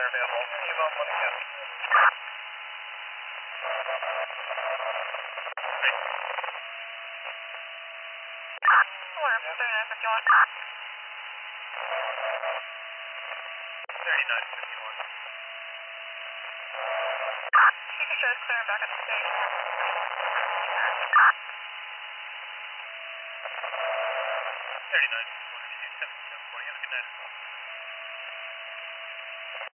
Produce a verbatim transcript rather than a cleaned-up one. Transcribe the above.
available. T one one again. Order thirty-nine fifty-one. thirty-nine fifty-one. You can show us clear back at the station. thirty-nine fifty-one, seven seven four. You have a good night as well.